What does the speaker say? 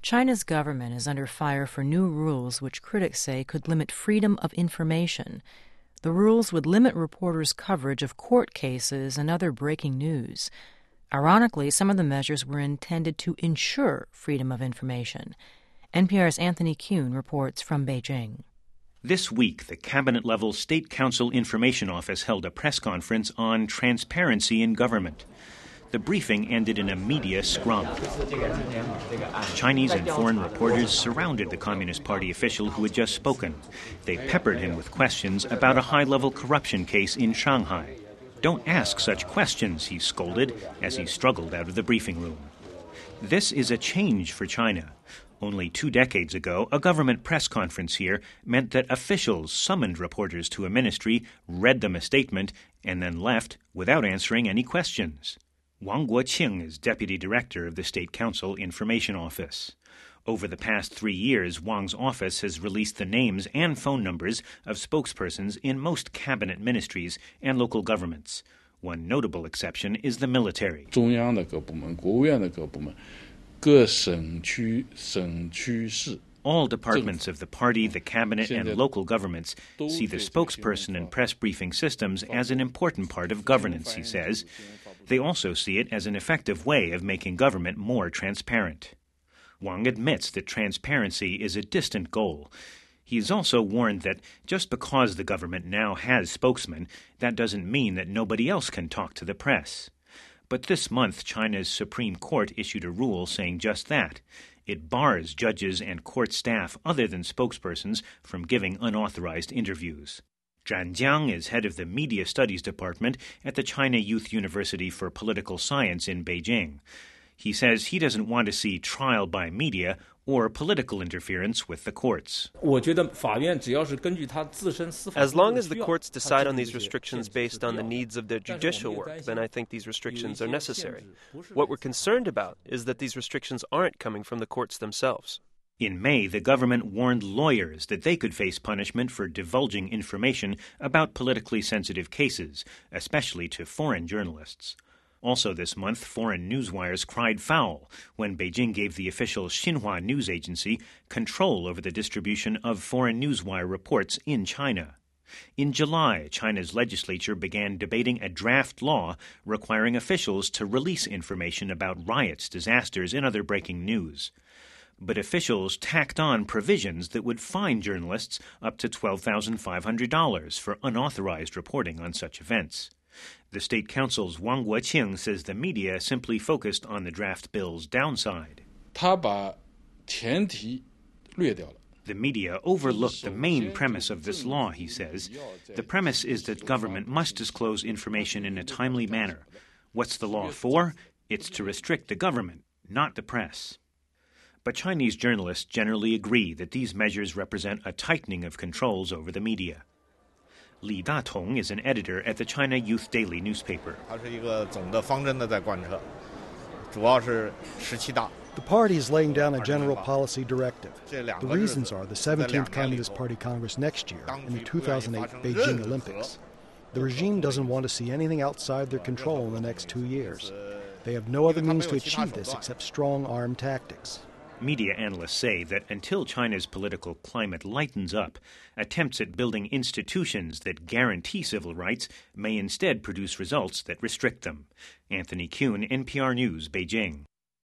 China's government is under fire for new rules which critics say could limit freedom of information. The rules would limit reporters' coverage of court cases and other breaking news. Ironically, some of the measures were intended to ensure freedom of information. NPR's Anthony Kuhn reports from Beijing. This week, the cabinet-level State Council Information Office held a press conference on transparency in government. The briefing ended in a media scrum. Chinese and foreign reporters surrounded the Communist Party official who had just spoken. They peppered him with questions about a high-level corruption case in Shanghai. "Don't ask such questions," he scolded as he struggled out of the briefing room. This is a change for China. Only 2 decades ago, a government press conference here meant that officials summoned reporters to a ministry, read them a statement, and then left without answering any questions. Wang Guoqing is deputy director of the State Council Information Office. Over the past 3 years, Wang's office has released the names and phone numbers of spokespersons in most cabinet ministries and local governments. One notable exception is the military. All departments of the party, the cabinet, and local governments see the spokesperson and press briefing systems as an important part of governance, he says. They also see it as an effective way of making government more transparent. Wang admits that transparency is a distant goal. He has also warned that just because the government now has spokesmen, that doesn't mean that nobody else can talk to the press. But this month, China's Supreme Court issued a rule saying just that. It bars judges and court staff other than spokespersons from giving unauthorized interviews. Zhan Jiang is head of the Media Studies Department at the China Youth University for Political Science in Beijing. He says he doesn't want to see trial by media or political interference with the courts. As long as the courts decide on these restrictions based on the needs of their judicial work, then I think these restrictions are necessary. What we're concerned about is that these restrictions aren't coming from the courts themselves. In May, the government warned lawyers that they could face punishment for divulging information about politically sensitive cases, especially to foreign journalists. Also this month, foreign newswires cried foul when Beijing gave the official Xinhua news agency control over the distribution of foreign newswire reports in China. In July, China's legislature began debating a draft law requiring officials to release information about riots, disasters, and other breaking news. But officials tacked on provisions that would fine journalists up to $12,500 for unauthorized reporting on such events. The State Council's Wang Guoqing says the media simply focused on the draft bill's downside. The media overlooked the main premise of this law, he says. The premise is that government must disclose information in a timely manner. What's the law for? It's to restrict the government, not the press. But Chinese journalists generally agree that these measures represent a tightening of controls over the media. Li Datong is an editor at the China Youth Daily newspaper. The party is laying down a general policy directive. The reasons are the 17th Communist Party Congress next year and the 2008 Beijing Olympics. The regime doesn't want to see anything outside their control in the next 2 years. They have no other means to achieve this except strong armed tactics. Media analysts say that until China's political climate lightens up, attempts at building institutions that guarantee civil rights may instead produce results that restrict them. Anthony Kuhn, NPR News, Beijing.